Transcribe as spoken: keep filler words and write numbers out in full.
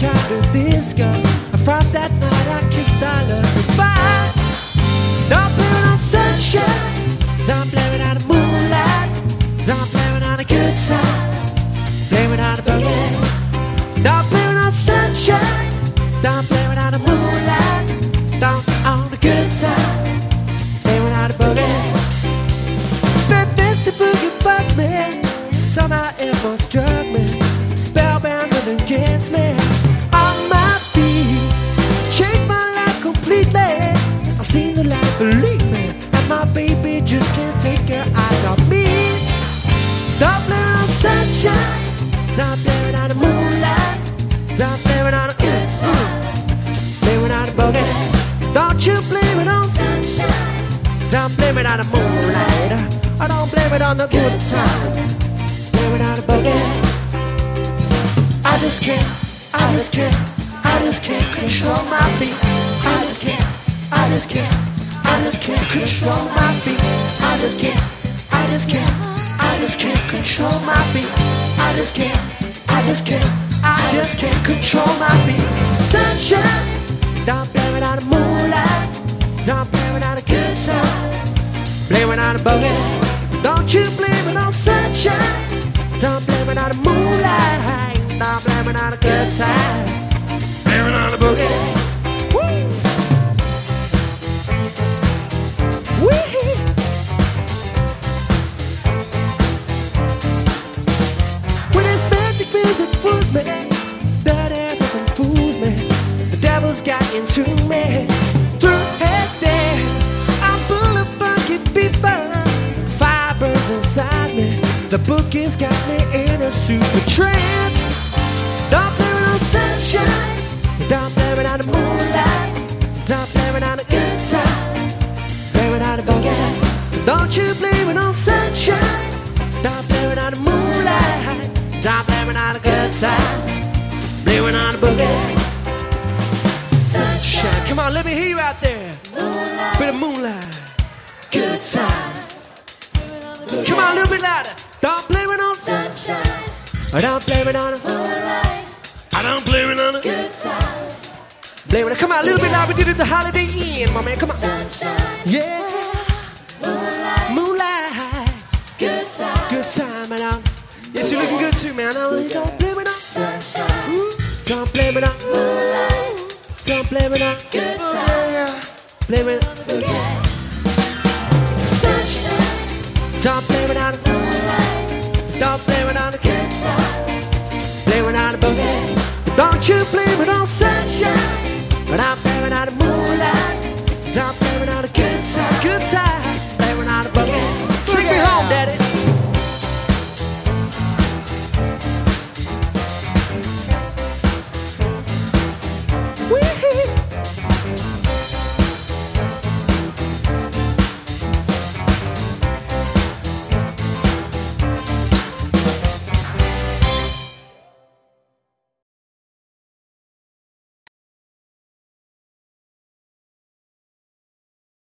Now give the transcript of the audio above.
tried with this girl. I thought that night I kissed our love goodbye. Don't blame it on sunshine, don't blame it on the moonlight, don't blame it on the good times, blame it on the boogie. Don't blame it on sunshine, don't blame it on the moonlight, don't on the good times, blame it on the boogie. That nasty boogie bugs me, somehow it must drug me, spellbound and against me. On my feet, changed my life completely. I seen the light, believe me, and my baby just can't take her eyes off me. Don't blame it on sunshine, don't blame it on the moonlight, don't blame it on the good times, blame it on the boogie. Don't you blame it on sunshine, don't blame it on the moonlight, I don't blame it on the good times, blame it on the boogie. I just can't, I just can't, I just can't control my feet. I just can't, I just can't, I just can't control my feet. I just can't, I just can't, I just can't control my feet. I just can't, I just can't, I just can't control my feet. Sunshine, don't blame it on the moonlight, don't blame it on the good times, blame it on the boogie. Don't you blame it on sunshine, don't blame it on the moonlight, don't blame it on the good times, blame it on the boogie. Woo! Wee! When this magic music fools me, that everything fools me, the devil's got into me. Through head dance, I'm full of funky people, fibers inside me. The bookie's got me in a super trance. Don't blame it on sunshine, don't blame it on the moonlight, don't blame it on the good times, blame it on the boogie. Don't you blame it on sunshine, don't blame it on the moonlight, don't blame it on the good times, blame it on the boogie. Sunshine, come on, let me hear you out there. Moonlight. Bit of moonlight, good times. Come on, a little bit louder. Don't blame it on sunshine, I don't blame it on the moonlight, I don't blame it on the good times. Blame it. Come on, a little bit louder. We did it the Holiday Inn, my man. Come on. Sunshine, yeah. Moonlight, moonlight, good time, good time, man. I'm, yes, you're looking good too, man. Don't, don't blame it on sunshine. Ooh, don't blame it on moonlight, don't blame it on good time. Blame it on moonlight, sunshine. Don't blame it on the moonlight, don't blame it on the good times, blame it on the boogie. Don't you blame it on sunshine,